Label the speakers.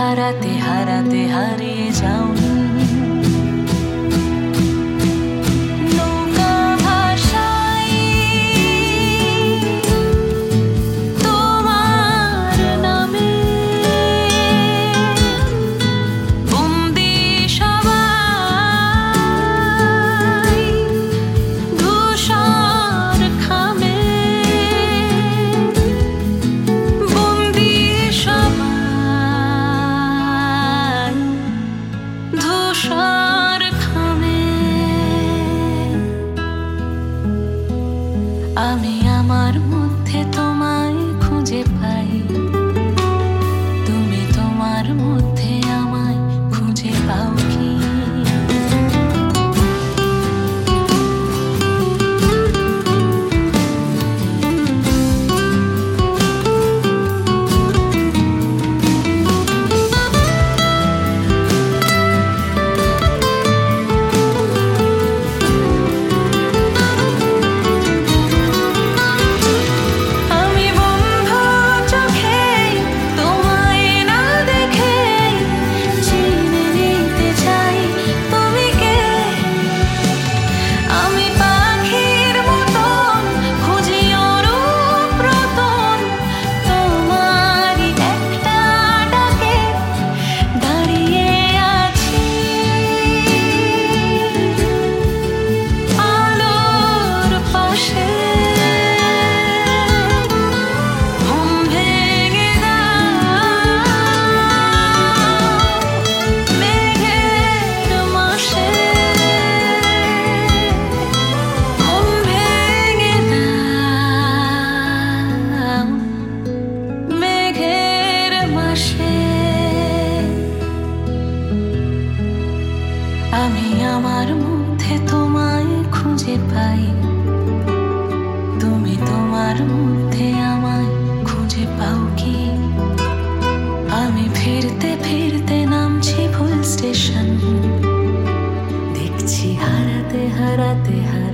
Speaker 1: হারাতে হারাতে হারিয়ে যাওনি। আমি আমার মধ্যে তোমায় খুঁজে পাই, তুমি তোমার মধ্যে আমায় খুঁজে পাও কি? আমি আমার মধ্যে তোমায় খুঁজে পাই, তুমি তোমার মধ্যে আমায় খুঁজে পাও কি? আমি ফিরতে ফিরতে নামছি ভুল স্টেশন, দেখছি হারাতে হারাতে